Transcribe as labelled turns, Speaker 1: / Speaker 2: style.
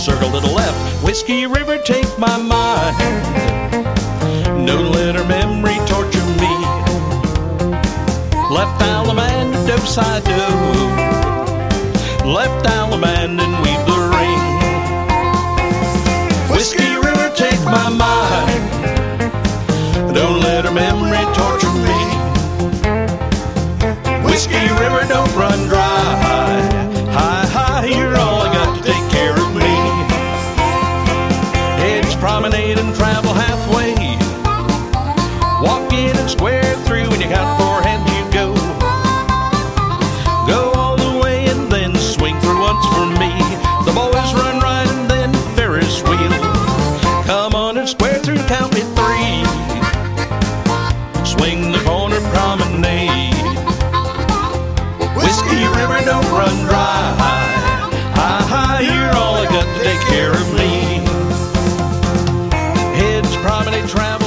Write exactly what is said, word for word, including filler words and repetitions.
Speaker 1: circle to the left. Whiskey River, take my mind. Don't let her memory torture me. Left Allemande, do-si-do. Left Allemande and weave the ring. Whiskey River, take my mind. Don't let her memory torture me. Whiskey River, don't run dry. Hi, hi, you're all I got to take care of me. Hedge promenade and travel halfway. Walk in and square through, and you count four heads, you go. Go all the way and then swing for once for me. The boys run right and then Ferris wheel. Come on and square through, count me three. Swing the corner promenade. Whiskey River, don't run dry. Hi, hi, you're all I got to take care of me. Hedge promenade, travel